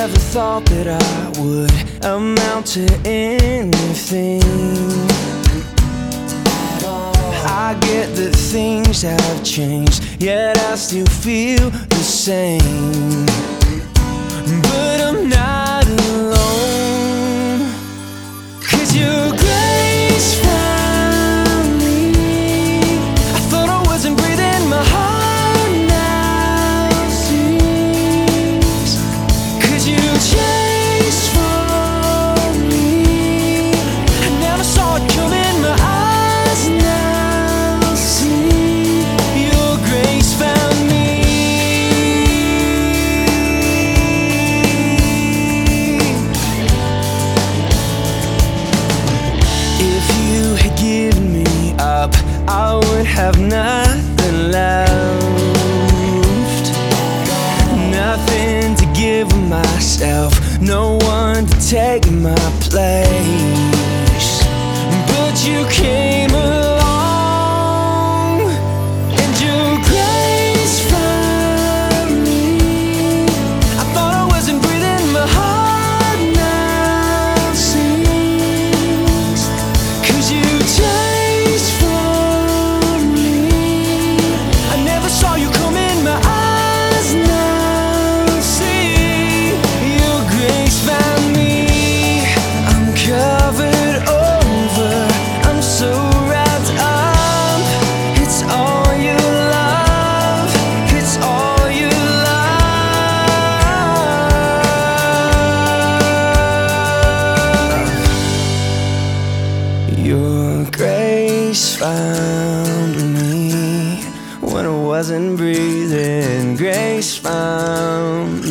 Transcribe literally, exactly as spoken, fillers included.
never thought that I would amount to anything. I get that things have changed, yet I still feel the same. But I'm not alone, 'cause your grace found me. I thought I wasn't breathing, my heart now sings. 'Cause you chased for me, I never saw it coming, my eyes now see. Your grace found me. If you had given me up, I would have nothing left. Nothing to give myself, no one to take my place. But you came along, and your grace found me. I thought I wasn't breathing, my heart now sings. 'Cause you chased for me, I never saw you coming, my eyes now see. Your grace found me. I'm covered over, I'm so wrapped up. It's all you love, it's all you love. Your grace found me when I wasn't breathing. Grace found